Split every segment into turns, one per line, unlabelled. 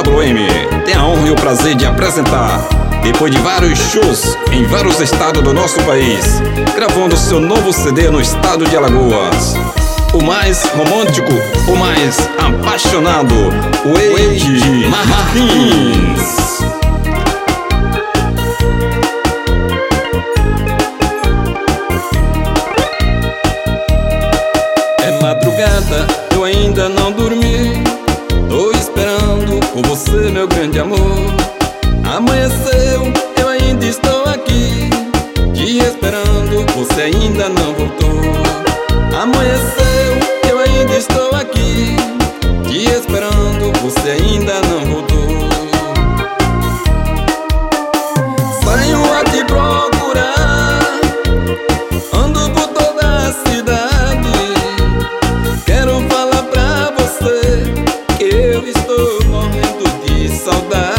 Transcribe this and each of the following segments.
WM tem a honra e o prazer de apresentar, depois de vários shows em vários estados do nosso país, gravando seu novo CD no estado de Alagoas, o mais romântico, o mais apaixonado, Wade Martins. É madrugada, eu ainda não dormi, tô esperando por você, meu grande amor. Amanheceu, eu ainda estou aqui, te esperando, você ainda não voltou. Amanheceu, eu ainda estou aqui, te esperando, você ainda não voltou. Saio a te procurar, ando por toda a cidade, quero falar pra você que eu estou morrendo de saudade.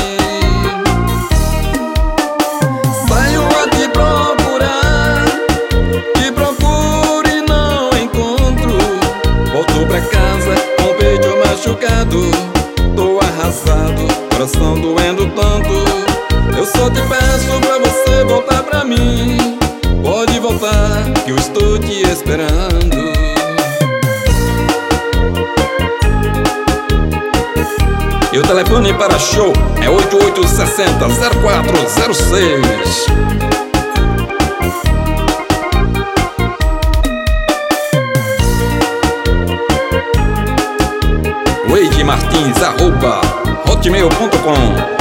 Saio a te procurar, te procuro e não encontro. Volto pra casa com o peito machucado, tô arrasado, coração doendo tanto. Eu só te peço pra você voltar pra mim, pode voltar que eu estou te esperando. E o telefone para show é 8860-0406. wademartins@hotmail.com.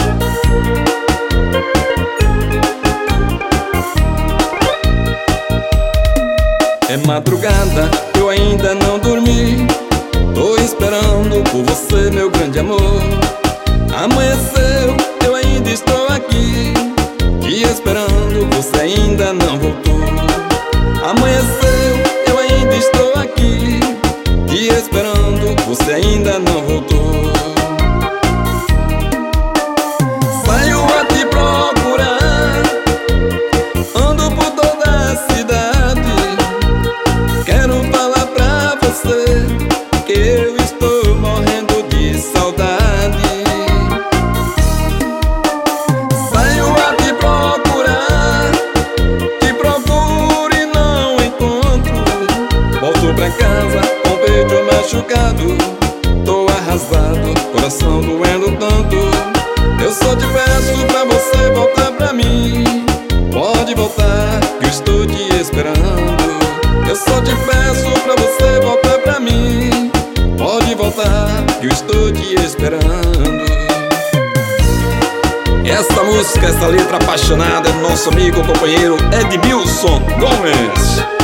É madrugada, eu ainda não dormi, tô esperando por você, meu grande amor. Amanheceu, eu ainda estou aqui, te esperando, você ainda não voltou. Amanheceu, eu ainda estou aqui, te esperando, você ainda não voltou. Saio a te procurar, ando por toda a cidade, quero falar pra você que eu estou morrendo de saudade. Saio a te procurar, te procuro e não encontro. Volto pra casa com o peito machucado, tô arrasado, coração doendo tanto. Eu só te peço pra você voltar pra mim, pode voltar que eu estou te esperando. Eu só te peço pra você voltar pra mim, pode voltar que eu estou te esperando. Essa música, essa letra apaixonada é do nosso amigo, companheiro Edmilson Gomes.